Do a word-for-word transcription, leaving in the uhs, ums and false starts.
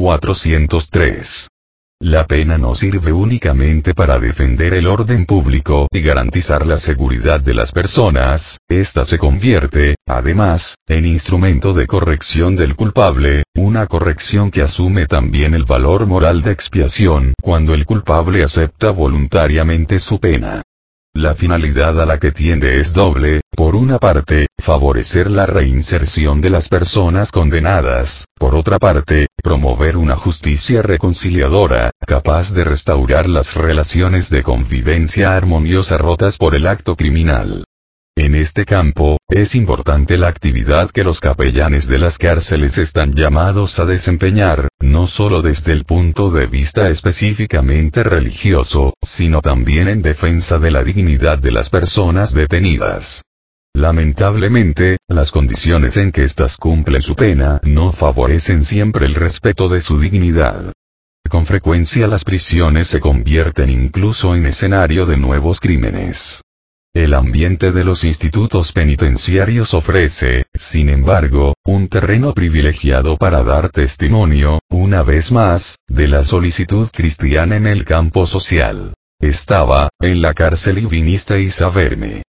cuatrocientos tres. La pena no sirve únicamente para defender el orden público y garantizar la seguridad de las personas, esta se convierte, además, en instrumento de corrección del culpable, una corrección que asume también el valor moral de expiación cuando el culpable acepta voluntariamente su pena. La finalidad a la que tiende es doble: por una parte, favorecer la reinserción de las personas condenadas; por otra parte, promover una justicia reconciliadora, capaz de restaurar las relaciones de convivencia armoniosa rotas por el acto criminal. En este campo, es importante la actividad que los capellanes de las cárceles están llamados a desempeñar, no solo desde el punto de vista específicamente religioso, sino también en defensa de la dignidad de las personas detenidas. Lamentablemente, las condiciones en que éstas cumplen su pena no favorecen siempre el respeto de su dignidad. Con frecuencia las prisiones se convierten incluso en escenario de nuevos crímenes. El ambiente de los institutos penitenciarios ofrece, sin embargo, un terreno privilegiado para dar testimonio, una vez más, de la solicitud cristiana en el campo social. Estaba, en la cárcel y viniste a saberme.